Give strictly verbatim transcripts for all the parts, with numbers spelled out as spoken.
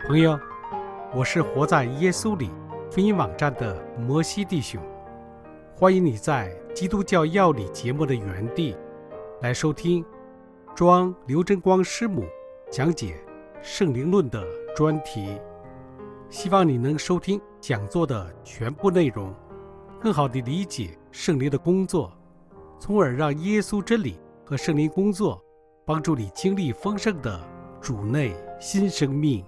朋友，我是活在耶稣里福音网站的摩西弟兄，欢迎你在基督教要理节目的原地来收听庄刘真光师母讲解圣灵论的专题，希望你能收听讲座的全部内容，更好地理解圣灵的工作，从而让耶稣真理和圣灵工作帮助你经历丰盛的主内新生命。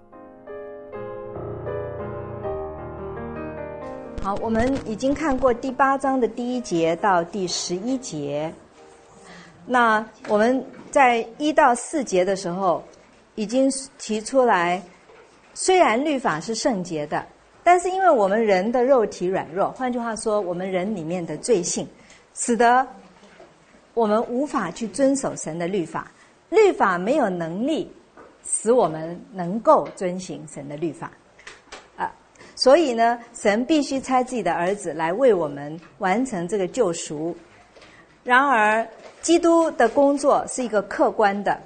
好，我们已经看过第八章的第一节到第十一节。那我们在一到四节的时候，已经提出来，虽然律法是圣洁的，但是因为我们人的肉体软弱，换句话说，我们人里面的罪性，使得我们无法去遵守神的律法。律法没有能力使我们能够遵行神的律法。所以呢，神必须差自己的儿子来为我们完成这个救赎。然而，基督的工作是一个客观的，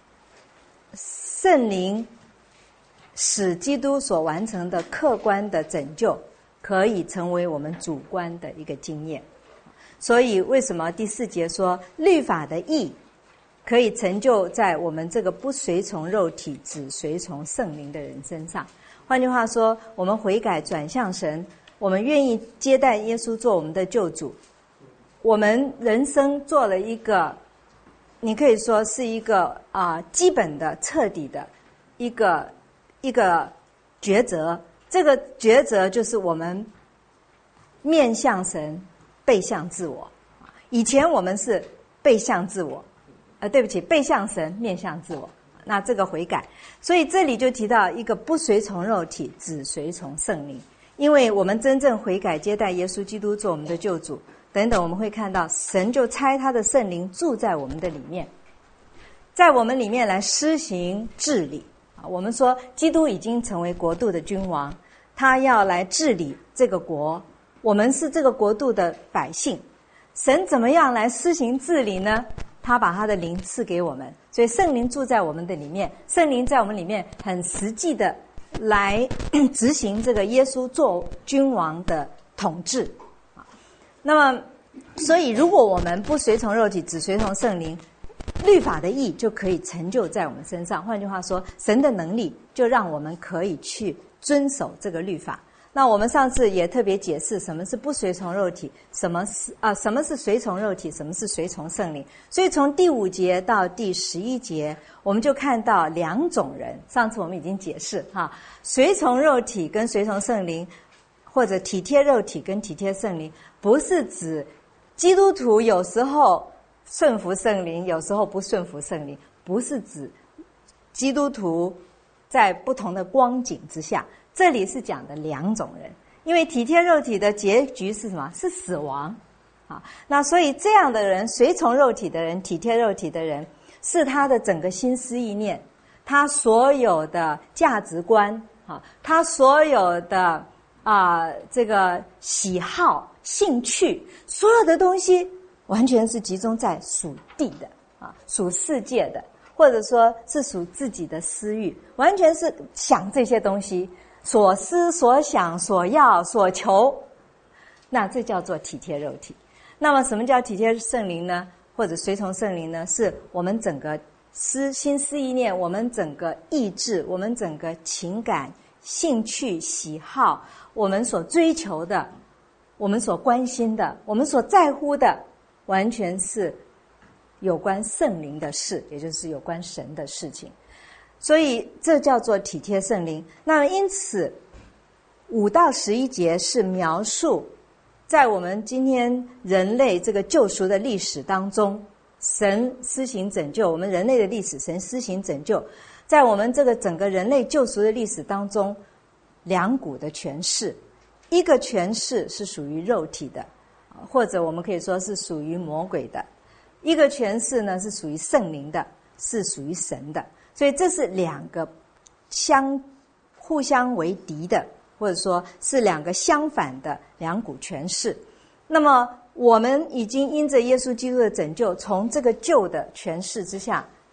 圣灵使基督所完成的客观的拯救，可以成为我们主观的一个经验。所以，为什么第四节说律法的义可以成就在我们这个不随从肉体，只随从圣灵的人身上？换句话说，我们悔改转向神，我们愿意接待耶稣做我们的救主，我们人生做了一个，你可以说是一个啊、呃、基本的、彻底的一个一个抉择。这个抉择就是我们面向神，背向自我。以前我们是背向自我，呃，对不起，背向神，面向自我。那这个悔改，所以这里就提到一个不随从肉体，只随从圣灵。因为我们真正悔改，接待耶稣基督做我们的救主等等，我们会看到神就差他的圣灵住在我们的里面，在我们里面来施行治理。我们说基督已经成为国度的君王，他要来治理这个国，我们是这个国度的百姓。神怎么样来施行治理呢？他把他的灵赐给我们，所以圣灵住在我们的里面，圣灵在我们里面很实际的来执行这个耶稣做君王的统治。那么所以如果我们不随从肉体，只随从圣灵，律法的义就可以成就在我们身上。换句话说，神的能力就让我们可以去遵守这个律法。那我们上次也特别解释什么是不随从肉体，什么是啊什么是随从肉体，什么是随从圣灵。所以从第五节到第十一节，我们就看到两种人。上次我们已经解释哈，随从肉体跟随从圣灵，或者体贴肉体跟体贴圣灵，不是指基督徒有时候顺服圣灵，有时候不顺服圣灵，不是指基督徒在不同的光景之下。这里是讲的两种人，因为体贴肉体的结局是什么？是死亡啊。那所以这样的人，随从肉体的人，体贴肉体的人，是他的整个心思意念，他所有的价值观啊，他所有的啊、呃、这个喜好、兴趣，所有的东西完全是集中在属地的啊，属世界的，或者说是属自己的私欲，完全是想这些东西。所思所想所要所求，那这叫做体贴肉体。那么什么叫体贴圣灵呢？或者随从圣灵呢？是我们整个思心思意念，我们整个意志，我们整个情感、兴趣、喜好，我们所追求的，我们所关心的，我们所在乎的，完全是有关圣灵的事，也就是有关神的事情。所以这叫做体贴圣灵。那么因此五到十一节是描述在我们今天人类这个救赎的历史当中，神施行拯救，我们人类的历史，神施行拯救，在我们这个整个人类救赎的历史当中，两股的权势，一个权势是属于肉体的，或者我们可以说是属于魔鬼的，一个权势呢是属于圣灵的，是属于神的。所以这是两个相互相为敌的，或者说是两个相反的两股权势。那么我们已经因着耶稣基督的拯救，从这个旧的权势之下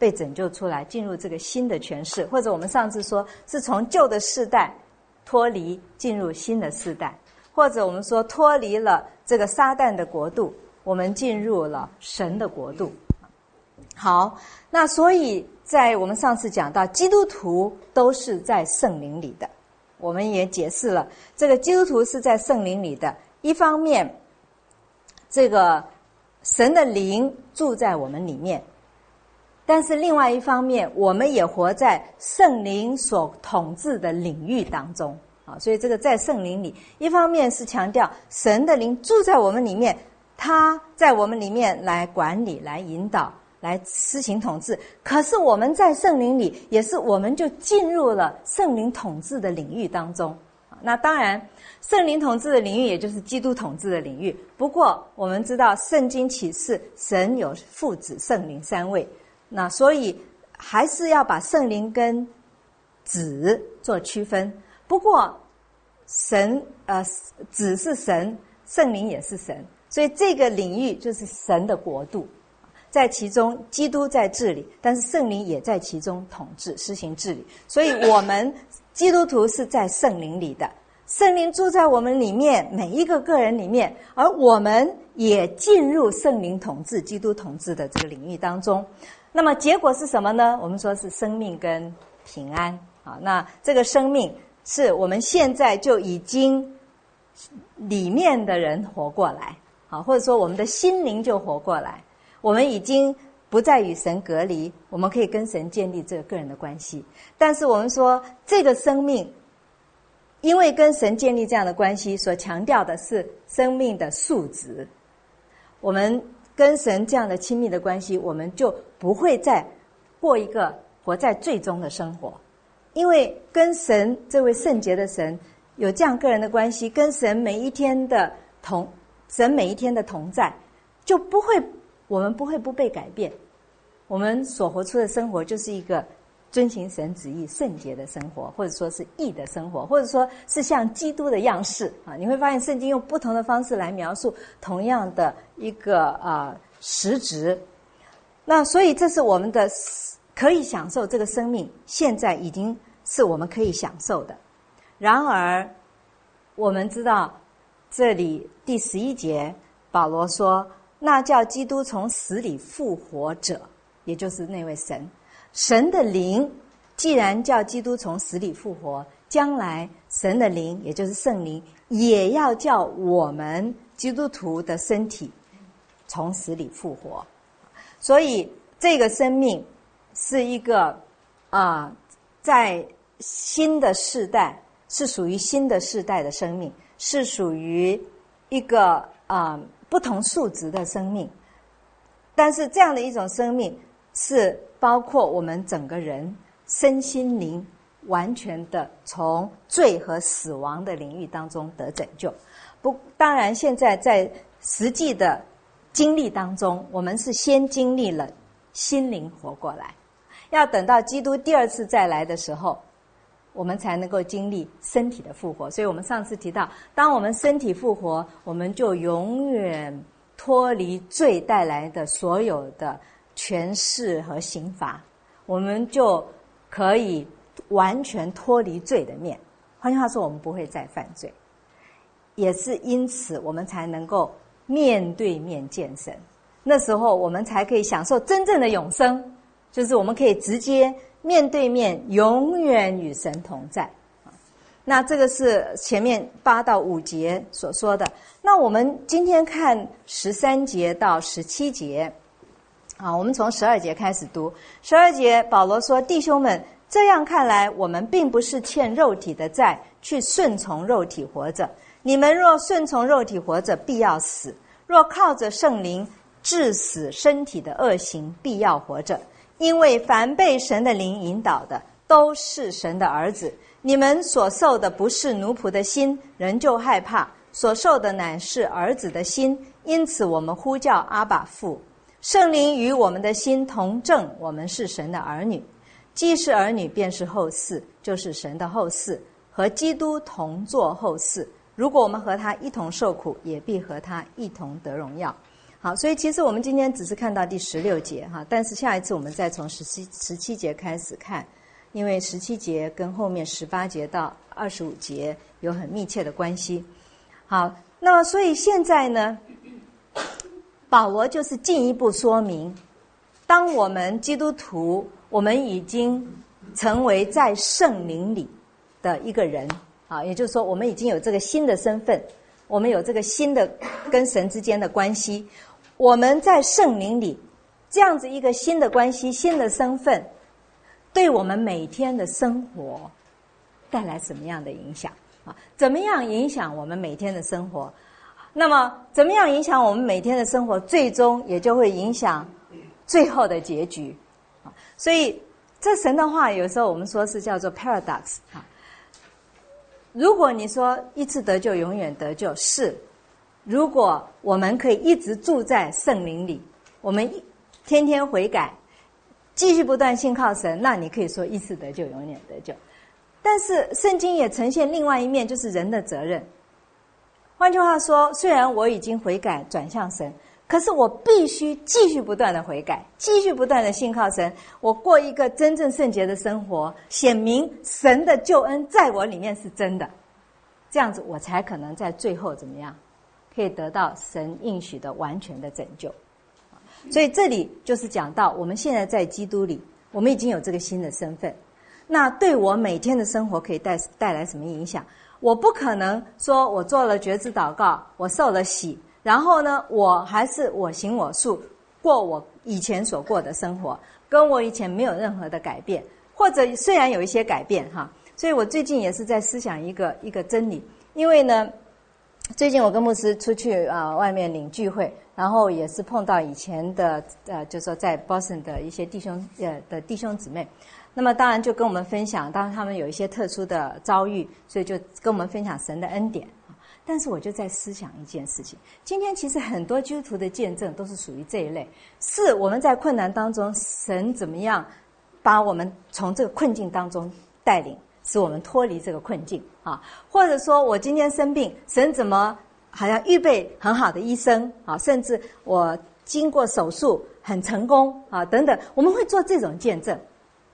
被拯救出来，进入这个新的权势，或者我们上次说是从旧的世代脱离进入新的世代，或者我们说脱离了这个撒旦的国度，我们进入了神的国度。好，那所以在我们上次讲到，基督徒都是在圣灵里的，我们也解释了这个基督徒是在圣灵里的，一方面这个神的灵住在我们里面，但是另外一方面我们也活在圣灵所统治的领域当中啊，所以这个在圣灵里，一方面是强调神的灵住在我们里面，他在我们里面来管理、来引导、来施行统治，可是我们在圣灵里，也是我们就进入了圣灵统治的领域当中。那当然圣灵统治的领域也就是基督统治的领域，不过我们知道圣经启示神有父子圣灵三位，那所以还是要把圣灵跟子做区分。不过神呃子是神，圣灵也是神，所以这个领域就是神的国度，在其中基督在治理，但是圣灵也在其中统治施行治理，所以我们基督徒是在圣灵里的，圣灵住在我们里面，每一个个人里面，而我们也进入圣灵统治基督统治的这个领域当中。那么结果是什么呢？我们说是生命跟平安啊。那这个生命是我们现在就已经里面的人活过来啊，或者说我们的心灵就活过来，我们已经不再与神隔离，我们可以跟神建立这个个人的关系。但是我们说这个生命因为跟神建立这样的关系，所强调的是生命的素质。我们跟神这样的亲密的关系，我们就不会再过一个活在罪中的生活，因为跟神这位圣洁的神有这样个人的关系，跟神每一天的同神每一天的同在，就不会我们不会不被改变，我们所活出的生活就是一个遵行神旨意圣洁的生活，或者说是义的生活，或者说是像基督的样式啊。你会发现圣经用不同的方式来描述同样的一个啊、呃、实质。那所以这是我们的可以享受这个生命，现在已经是我们可以享受的。然而我们知道这里第十一节保罗说，那叫基督从死里复活者，也就是那位神，神的灵既然叫基督从死里复活，将来神的灵也就是圣灵也要叫我们基督徒的身体从死里复活。所以这个生命是一个啊、呃，在新的世代，是属于新的世代的生命，是属于一个啊、呃、不同素质的生命。但是这样的一种生命是包括我们整个人身心灵完全的从罪和死亡的领域当中得拯救。不，当然现在在实际的经历当中，我们是先经历了心灵活过来，要等到基督第二次再来的时候，我们才能够经历身体的复活。所以我们上次提到，当我们身体复活，我们就永远脱离罪带来的所有的权势和刑罚，我们就可以完全脱离罪的面。换句话说，我们不会再犯罪，也是因此我们才能够面对面见神。那时候我们才可以享受真正的永生，就是我们可以直接面对面永远与神同在。那这个是前面八到五节所说的。那我们今天看十三节到十七节啊，我们从十二节开始读。十二节保罗说，弟兄们，这样看来，我们并不是欠肉体的债，去顺从肉体活着。你们若顺从肉体活着，必要死；若靠着圣灵治死身体的恶行，必要活着。因为凡被神的灵引导的，都是神的儿子。你们所受的不是奴仆的心，仍旧害怕；所受的乃是儿子的心，因此我们呼叫阿爸父。圣灵与我们的心同证，我们是神的儿女。既是儿女，便是后嗣，就是神的后嗣，和基督同作后嗣。如果我们和他一同受苦，也必和他一同得荣耀。 好，所以其实我们今天只是看到第十六节哈，但是下一次我们再从十七十七节开始看，因为十七节跟后面十八节到二十五节有很密切的关系。好，那么所以现在呢，保罗就是进一步说明，当我们基督徒，我们已经成为在圣灵里的一个人啊，也就是说，我们已经有这个新的身份，我们有这个新的跟神之间的关系。我们在圣灵里这样子一个新的关系、新的身份，对我们每天的生活带来什么样的影响啊？怎么样影响我们每天的生活？那么怎么样影响我们每天的生活？最终也就会影响最后的结局啊！所以这神的话，有时候我们说是叫做 paradox 啊。如果你说一次得救永远得救，是。如果我们可以一直住在圣灵里，我们天天悔改，继续不断信靠神，那你可以说一次得救永远得救。但是圣经也呈现另外一面，就是人的责任。换句话说，虽然我已经悔改转向神，可是我必须继续不断的悔改，继续不断的信靠神，我过一个真正圣洁的生活，显明神的救恩在我里面是真的，这样子我才可能在最后怎么样，可以得到神应许的完全的拯救。所以这里就是讲到我们现在在基督里，我们已经有这个新的身份，那对我每天的生活可以带带来什么影响？我不可能说我做了觉知祷告，我受了洗，然后呢我还是我行我素，过我以前所过的生活，跟我以前没有任何的改变，或者虽然有一些改变哈。所以我最近也是在思想一个一个真理，因为呢最近我跟牧师出去啊、呃、外面领聚会，然后也是碰到以前的呃，就是说在 Boston 的一些弟兄呃的弟兄姊妹，那么当然就跟我们分享，当然他们有一些特殊的遭遇，所以就跟我们分享神的恩典。但是我就在思想一件事情，今天其实很多基督徒的见证都是属于这一类，是我们在困难当中，神怎么样把我们从这个困境当中带领，使我们脱离这个困境啊，或者说我今天生病，神怎么好像预备很好的医生啊，甚至我经过手术很成功啊等等，我们会做这种见证。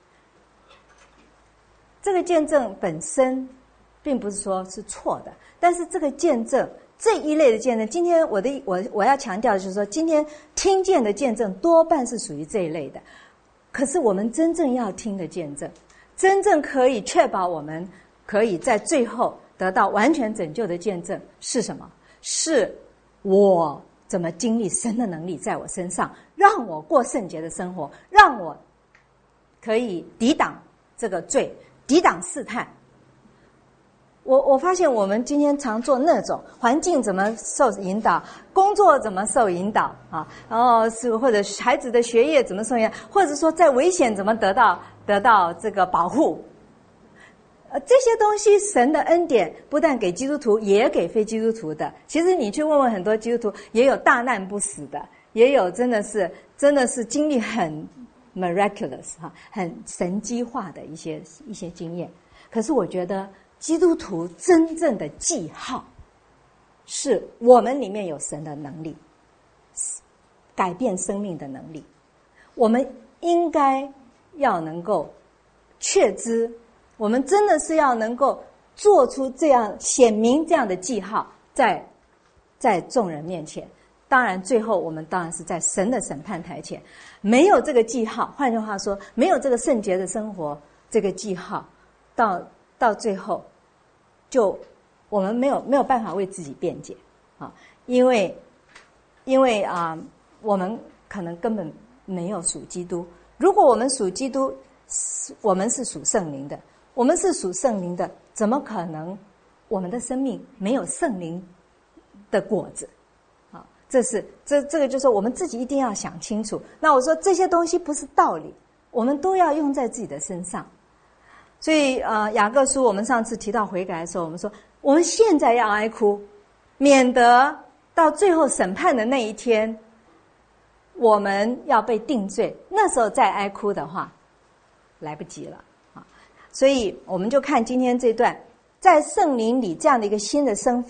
这个见证本身并不是说是错的，但是这个见证这一类的见证，今天我的我我要强调的就是说，今天听见的见证多半是属于这一类的。可是我们真正要听的见证，真正可以确保我们可以在最后得到完全拯救的见证是什么？是我怎么经历神的能力在我身上，让我过圣洁的生活，让我可以抵挡这个罪，抵挡试探。我我发现我们今天常做那种环境怎么受引导，工作怎么受引导啊，然后是或者孩子的学业怎么受引导，或者说在危险怎么得到得到这个保护。呃，这些东西神的恩典不但给基督徒，也给非基督徒的。其实你去问问很多基督徒，也有大难不死的，也有真的是真的是经历很 miraculous 哈，很神迹化的一些一些经验。可是我觉得基督徒真正的记号，是我们里面有神的能力，改变生命的能力。我们应该要能够确知，我们真的是要能够做出这样显明这样的记号，在在众人面前。当然最后我们当然是在神的审判台前，没有这个记号，换句话说，没有这个圣洁的生活这个记号，到到最后就我们没有没有办法为自己辩解啊，因为因为啊我们可能根本没有属基督。如果我们属基督，我们是属圣灵的，我们是属圣灵的，怎么可能我们的生命没有圣灵的果子？啊，这是这这个就是我们自己一定要想清楚。那我说这些东西不是道理，我们都要用在自己的身上。所以呃，雅各书我们上次提到悔改的时候，我们说我们现在要哀哭，免得到最后审判的那一天，我们要被定罪，那时候再哀哭的话，来不及了啊！所以我们就看今天这段，在圣灵里这样的一个新的身份，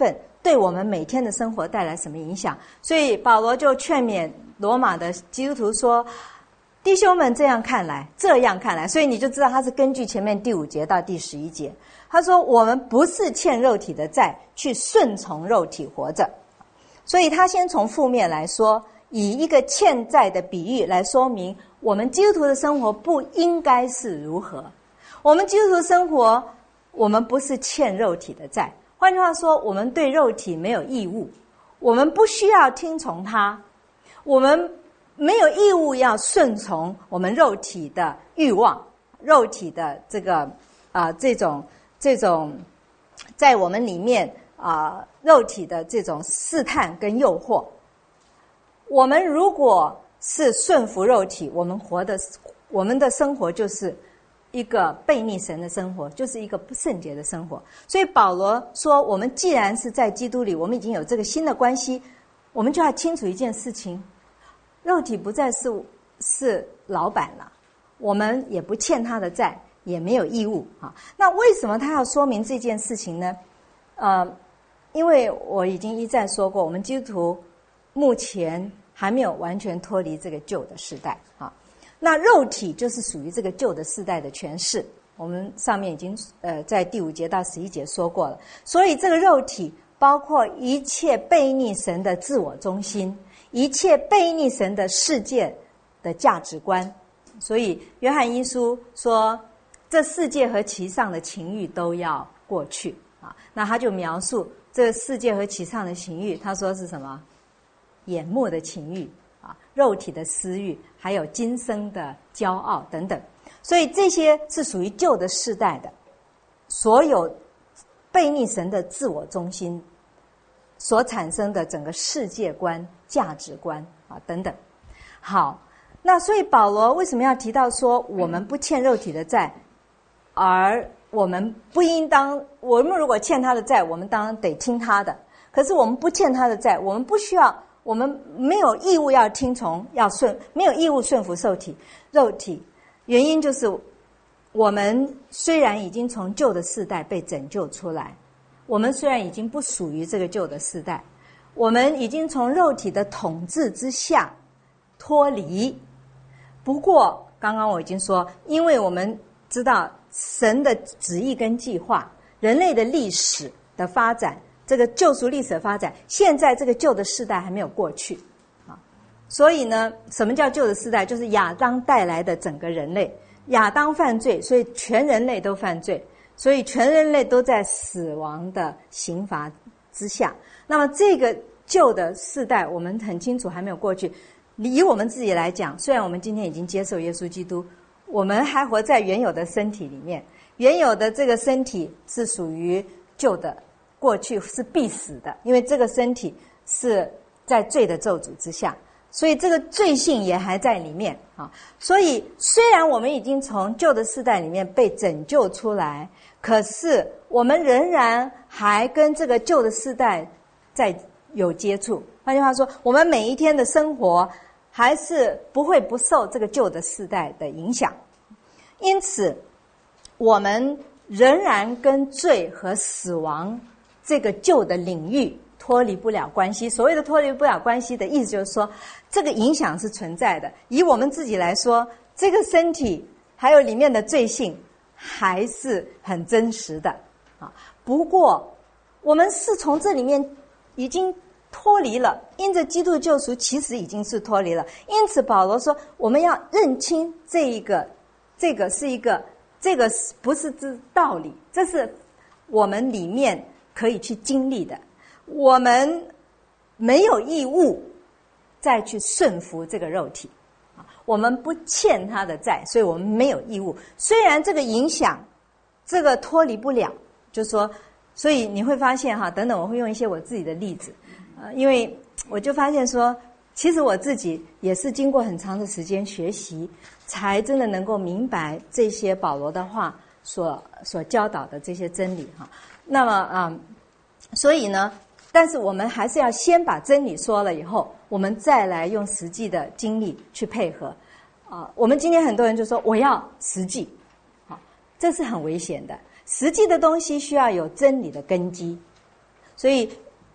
对我们每天的生活带来什么影响。所以保罗就劝勉罗马的基督徒说，弟兄们，这样看来，这样看来，所以你就知道他是根据前面第五节到第十一节。他说我们不是欠肉体的债，去顺从肉体活着。所以他先从负面来说，以一个欠债的比喻来说明我们基督徒的生活不应该是如何。我们基督徒生活，我们不是欠肉体的债，换句话说，我们对肉体没有义务，我们不需要听从它，我们没有义务要顺从我们肉体的欲望，肉体的这个啊、呃、这种这种在我们里面啊、呃、肉体的这种试探跟诱惑。我们如果是顺服肉体，我们活的我们的生活就是一个悖逆神的生活，就是一个不圣洁的生活。所以保罗说，我们既然是在基督里，我们已经有这个新的关系，我们就要清楚一件事情，肉体不再是是老板了，我们也不欠他的债，也没有义务啊。那为什么他要说明这件事情呢？呃，因为我已经一再说过，我们基督徒目前还没有完全脱离这个旧的世代啊。那肉体就是属于这个旧的世代的诠释，我们上面已经呃在第五节到十一节说过了。所以这个肉体包括一切悖逆神的自我中心，一切悖逆神的世界的价值观。所以约翰一书说，这世界和其上的情欲都要过去啊。那他就描述这个世界和其上的情欲，他说是什么？眼目的情欲啊，肉体的私欲，还有今生的骄傲等等。所以这些是属于旧的世代的，所有悖逆神的自我中心所产生的整个世界观、价值观啊等等。好，那所以保罗为什么要提到说我们不欠肉体的债，而我们不应当，我们如果欠他的债，我们当然得听他的。可是我们不欠他的债，我们不需要，我们没有义务要听从，要顺，没有义务顺服肉体。肉体原因就是我们虽然已经从旧的世代被拯救出来，我们虽然已经不属于这个旧的世代，我们已经从肉体的统治之下脱离。不过刚刚我已经说，因为我们知道神的旨意跟计划，人类的历史的发展，这个救赎历史的发展，现在这个旧的世代还没有过去啊。所以呢，什么叫旧的世代？就是亚当带来的整个人类。亚当犯罪，所以全人类都犯罪，所以全人类都在死亡的刑罚之下。那么这个旧的世代，我们很清楚还没有过去。以我们自己来讲，虽然我们今天已经接受耶稣基督，我们还活在原有的身体里面，原有的这个身体是属于旧的，过去是必死的，因为这个身体是在罪的咒诅之下，所以这个罪性也还在里面啊。所以虽然我们已经从旧的世代里面被拯救出来，可是我们仍然还跟这个旧的世代在有接触。换句话说，我们每一天的生活还是不会不受这个旧的世代的影响。因此我们仍然跟罪和死亡这个旧的领域脱离不了关系。所谓的脱离不了关系的意思就是说，这个影响是存在的。以我们自己来说，这个身体还有里面的罪性还是很真实的啊。不过我们是从这里面已经脱离了，因着基督的救赎其实已经是脱离了。因此保罗说，我们要认清这一个这个是一个这个不是这道理，这是我们里面可以去经历的。我们没有义务再去顺服这个肉体，我们不欠他的债，所以我们没有义务。虽然这个影响，这个脱离不了，就是说，所以你会发现哈，等等我会用一些我自己的例子，呃，因为我就发现说，其实我自己也是经过很长的时间学习，才真的能够明白这些保罗的话所所教导的这些真理哈。那么啊、嗯，所以呢，但是我们还是要先把真理说了以后，我们再来用实际的经历去配合啊。我们今天很多人就说我要实际，好，这是很危险的。实际的东西需要有真理的根基，所以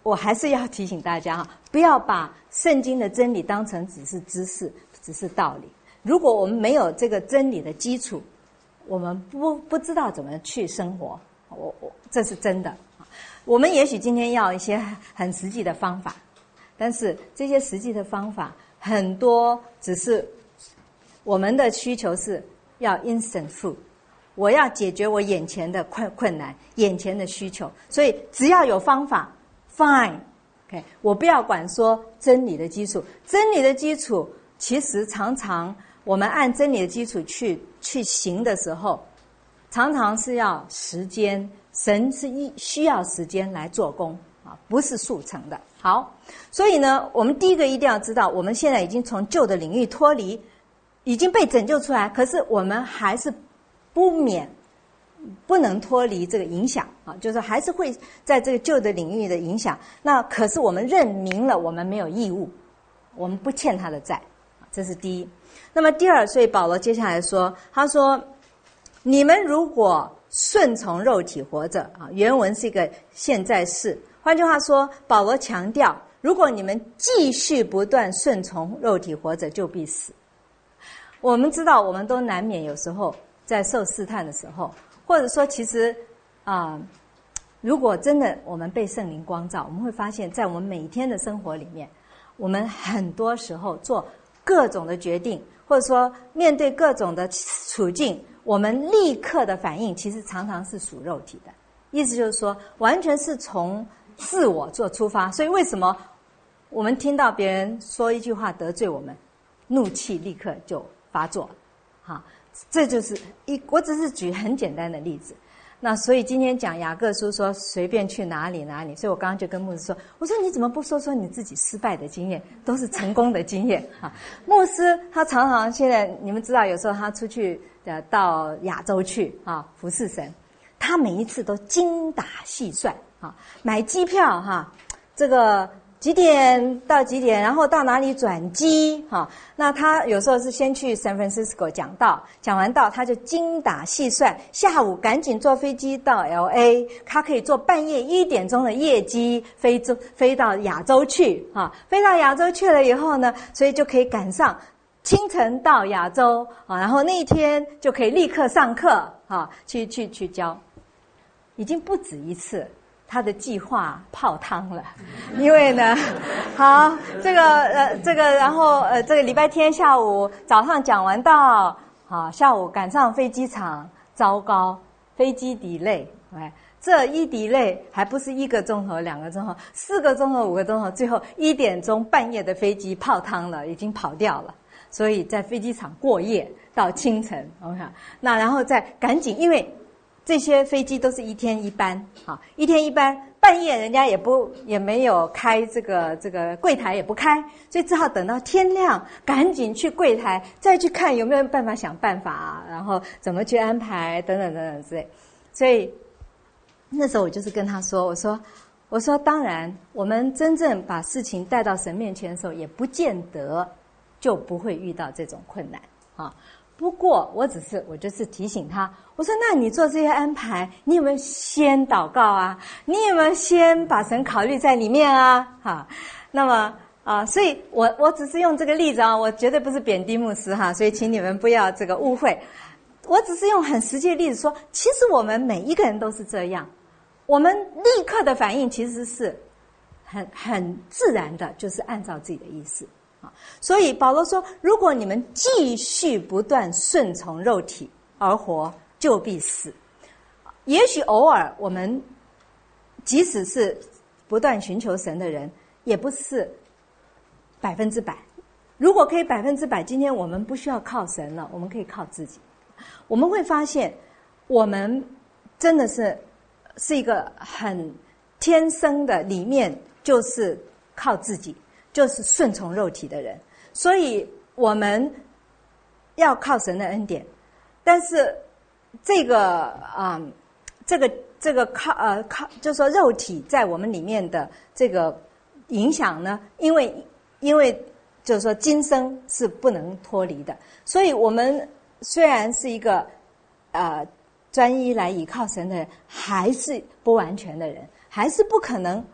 我还是要提醒大家哈，不要把圣经的真理当成只是知识，只是道理。如果我们没有这个真理的基础，我们不不知道怎么去生活。我我这是真的。我们也许今天要一些很实际的方法，但是这些实际的方法很多只是我们的需求是要 instant food， 我要解决我眼前的困困难，眼前的需求，所以只要有方法 fine， OK， 我不要管说真理的基础，真理的基础其实常常我们按真理的基础去去行的时候，常常是要时间，神是一需要时间来做工啊，不是速成的。好，所以呢，我们第一个一定要知道，我们现在已经从旧的领域脱离，已经被拯救出来，可是我们还是不免不能脱离这个影响啊，就是还是会在这个旧的领域的影响。那可是我们认明了，我们没有义务，我们不欠他的债，这是第一。那么第二，所以保罗接下来说，他说：“你们如果顺从肉体活着啊，原文是一个现在式。换句话说，保罗强调，如果你们继续不断顺从肉体活着，就必死。”我们知道，我们都难免有时候在受试探的时候，或者说，其实啊、呃，如果真的我们被圣灵光照，我们会发现，在我们每天的生活里面，我们很多时候做各种的决定，或者说面对各种的处境，我们立刻的反应，其实常常是属肉体的。意思就是说，完全是从自我做出发。所以为什么我们听到别人说一句话得罪我们，怒气立刻就发作？哈，这就是一，我只是举很简单的例子。那所以今天讲雅各书说随便去哪里哪里，所以我刚刚就跟牧师说，我说你怎么不说说你自己失败的经验，都是成功的经验啊？牧师他常常现在你们知道，有时候他出去呃到亚洲去啊服侍神，他每一次都精打细算啊，买机票哈，这个几点到几点，然后到哪里转机哈？那他有时候是先去 San Francisco 讲道，讲完道他就精打细算，下午赶紧坐飞机到 L A， 他可以坐半夜一点钟的夜机飞洲飞到亚洲去哈，飞到亚洲去了以后呢，所以就可以赶上清晨到亚洲啊，然后那一天就可以立刻上课啊，去去去教，已经不止一次。他的计划泡汤了，因为呢，好，这个呃，这个然后呃，这个礼拜天下午早上讲完道，好，下午赶上飞机场，糟糕，飞机 delay， 哎，这一 delay 还不是一个钟头、两个钟头，四个钟头、五个钟头，最后一点钟半夜的飞机泡汤了，已经跑掉了，所以在飞机场过夜到清晨 ，OK， 那然后再赶紧，因为这些飞机都是一天一班，好，一天一班，半夜人家也不也没有开这个这个柜台也不开，所以只好等到天亮，赶紧去柜台再去看有没有办法想办法啊，然后怎么去安排等等等等之类。所以那时候我就是跟他说，我说我说当然，我们真正把事情带到神面前的时候，也不见得就不会遇到这种困难啊。不过我只是我就是提醒他，我说那你做这些安排，你有没有先祷告啊？你有没有先把神考虑在里面啊？哈，那么啊、呃，所以我我只是用这个例子啊，我绝对不是贬低牧师哈，所以请你们不要这个误会。我只是用很实际的例子说，其实我们每一个人都是这样，我们立刻的反应其实是很很自然的，就是按照自己的意思。所以保罗说，如果你们继续不断顺从肉体而活，就必死。也许偶尔我们即使是不断寻求神的人，也不是百分之百。如果可以百分之百，今天我们不需要靠神了，我们可以靠自己。我们会发现，我们真的是是一个很天生的，里面就是靠自己，就是顺从肉体的人，所以我们要靠神的恩典。但是这个啊、嗯，这个这个靠呃靠，就是说肉体在我们里面的这个影响呢，因为因为就是说今生是不能脱离的，所以我们虽然是一个呃专一来倚靠神的人，还是不完全的人，还是不可能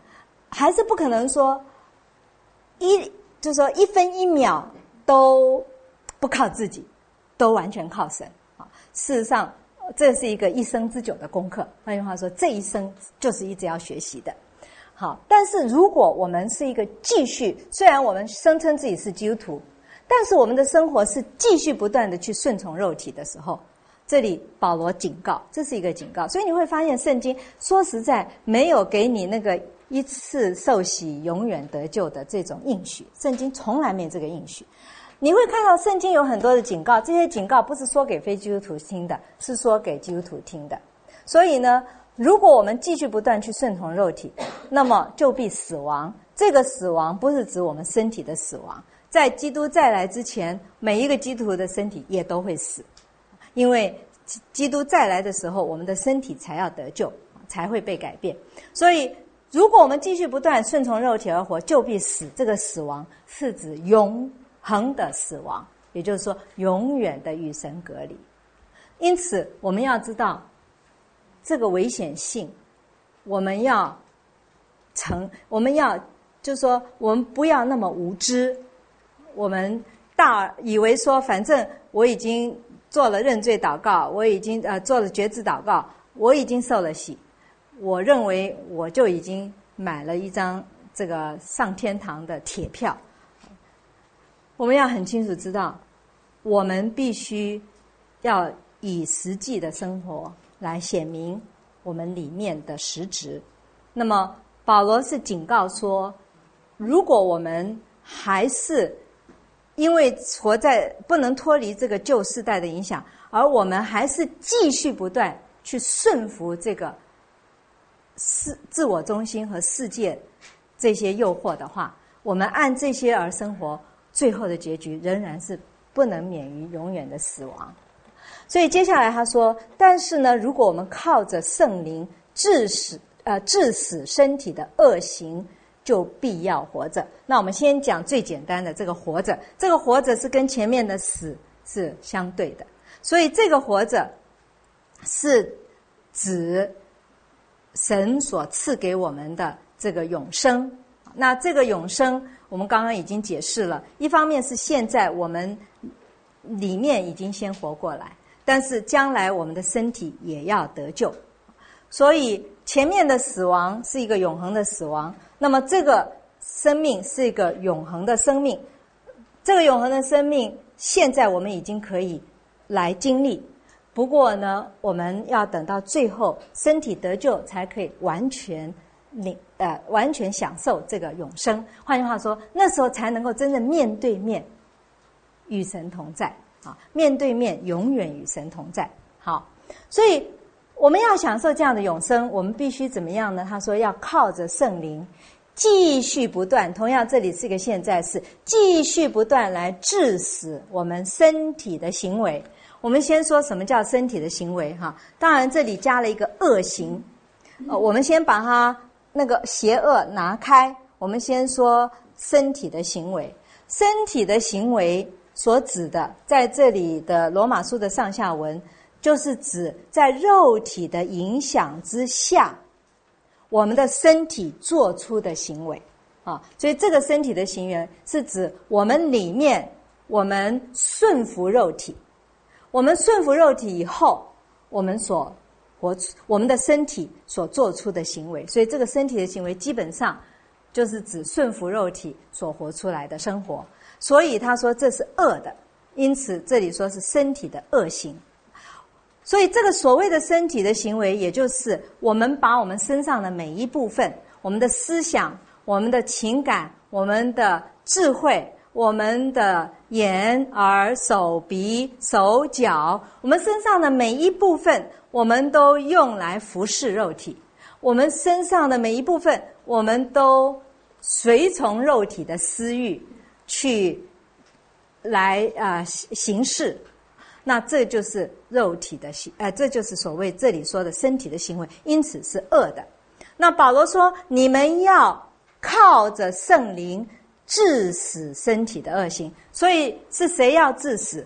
还是不可能说一就是说一分一秒都不靠自己，都完全靠神啊。事实上，这是一个一生之久的功课。换句话说，这一生就是一直要学习的。好，但是如果我们是一个继续，虽然我们声称自己是基督徒，但是我们的生活是继续不断的去顺从肉体的时候，这里保罗警告，这是一个警告。所以你会发现圣经说实在没有给你那个一次受洗永远得救的这种应许，圣经从来没有这个应许。你会看到圣经有很多的警告，这些警告不是说给非基督徒听的，是说给基督徒听的。所以呢，如果我们继续不断去顺从肉体，那么就必死亡。这个死亡不是指我们身体的死亡，在基督再来之前，每一个基督徒的身体也都会死，因为基督再来的时候，我们的身体才要得救，才会被改变。所以如果我们继续不断顺从肉体而活，就必死。这个死亡是指永恒的死亡，也就是说永远的与神隔离。因此我们要知道这个危险性，我们要成，我们要就是说，我们不要那么无知。我们大以为说，反正我已经做了认罪祷告，我已经呃做了决志祷告，我已经受了洗，我认为我就已经买了一张这个上天堂的铁票。我们要很清楚知道，我们必须要以实际的生活来显明我们里面的实质。那么保罗是警告说，如果我们还是因为活在不能脱离这个旧世代的影响，而我们还是继续不断去顺服这个自自我中心和世界这些诱惑的话，我们按这些而生活，最后的结局仍然是不能免于永远的死亡。所以接下来他说，但是呢，如果我们靠着圣灵致死呃致死身体的恶行，就必要活着。那我们先讲最简单的这个活着，这个活着是跟前面的死是相对的，所以这个活着是指神所赐给我们的这个永生。那这个永生我们刚刚已经解释了，一方面是现在我们里面已经先活过来，但是将来我们的身体也要得救。所以前面的死亡是一个永恒的死亡，那么这个生命是一个永恒的生命。这个永恒的生命现在我们已经可以来经历，不过呢，我们要等到最后身体得救才可以完全领呃完全享受这个永生。换句话说，那时候才能够真正面对面与神同在啊，面对面永远与神同在。好，所以我们要享受这样的永生，我们必须怎么样呢？他说要靠着圣灵继续不断，同样这里是一个现在式，继续不断来致死我们身体的行为。我们先说什么叫身体的行为哈，当然这里加了一个恶行，呃，我们先把它那个邪恶拿开，我们先说身体的行为。身体的行为所指的，在这里的罗马书的上下文，就是指在肉体的影响之下，我们的身体做出的行为啊。所以这个身体的行为是指我们里面我们顺服肉体，我们顺服肉体以后，我们所活我们的身体所做出的行为。所以这个身体的行为基本上就是指顺服肉体所活出来的生活。所以他说这是恶的，因此这里说是身体的恶行。所以这个所谓的身体的行为，也就是我们把我们身上的每一部分，我们的思想，我们的情感，我们的智慧，我们的眼耳手鼻手脚，我们身上的每一部分，我们都用来服侍肉体。我们身上的每一部分，我们都随从肉体的私欲去来啊、呃、行事。那这就是肉体的行，呃，这就是所谓这里说的身体的行为，因此是恶的。那保罗说，你们要靠着圣灵致死身体的恶行。所以是谁要致死？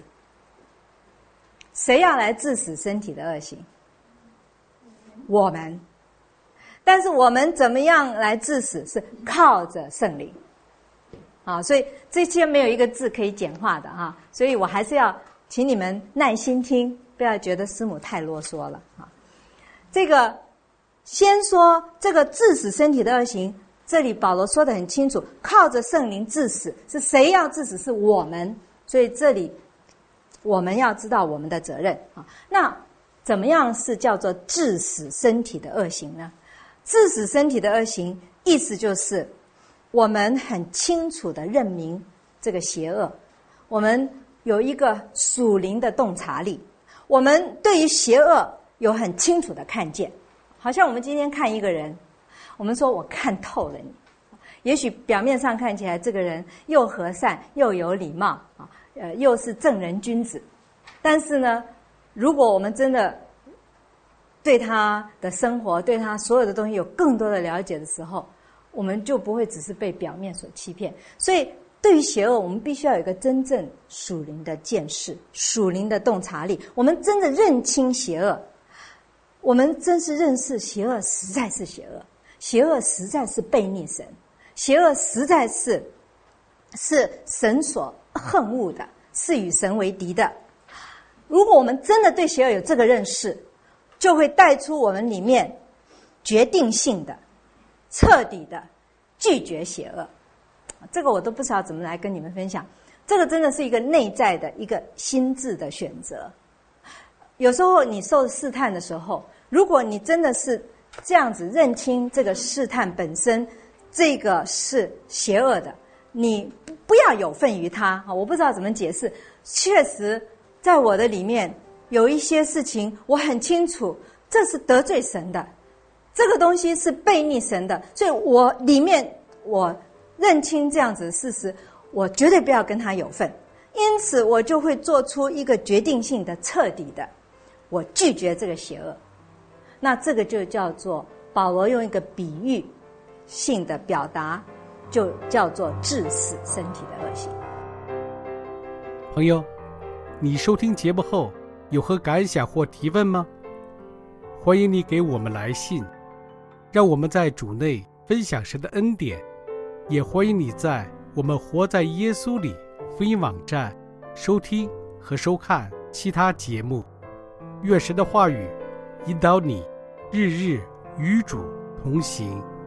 谁要来致死身体的恶行？我们。 但是我们怎么样来致死？是靠着圣灵。啊，所以这些没有一个字可以简化的哈、啊，所以我还是要请你们耐心听，不要觉得师母太啰嗦了啊。这个先说这个致死身体的恶行，这里保罗说得很清楚，靠着圣灵致死，是谁要致死？是我们。所以这里我们要知道我们的责任啊。那怎么样是叫做致死身体的恶行呢？致死身体的恶行，意思就是我们很清楚地认明这个邪恶，我们有一个属灵的洞察力，我们对于邪恶有很清楚的看见。好像我们今天看一个人，我们说我看透了你，也许表面上看起来这个人又和善又有礼貌啊，呃，又是正人君子，但是呢，如果我们真的对他的生活，对他所有的东西有更多的了解的时候，我们就不会只是被表面所欺骗。所以对于邪恶，我们必须要有一个真正属灵的见识，属灵的洞察力，我们真的认清邪恶，我们真是认识邪恶实在是邪恶，邪恶实在是悖逆神，邪恶实在是是神所恨恶的，是与神为敌的。如果我们真的对邪恶有这个认识，就会带出我们里面决定性的彻底的拒绝邪恶。这个我都不知道怎么来跟你们分享，这个真的是一个内在的一个心智的选择。有时候你受试探的时候，如果你真的是这样子认清这个试探本身，这个是邪恶的，你不要有份于它。我不知道怎么解释，确实在我的里面有一些事情我很清楚，这是得罪神的，这个东西是悖逆神的，所以我里面我认清这样子的事实，我绝对不要跟他有份，因此我就会做出一个决定性的彻底的，我拒绝这个邪恶。那这个就叫做保罗用一个比喻性的表达，就叫做致死身体的恶行。 朋友，你收听节目后有何感想或提问吗？欢迎你给我们来信，让我们在主内分享神的恩典，也欢迎你在我们活在耶稣里福音网站收听和收看其他节目。愿神的话语引导你日日与主同行。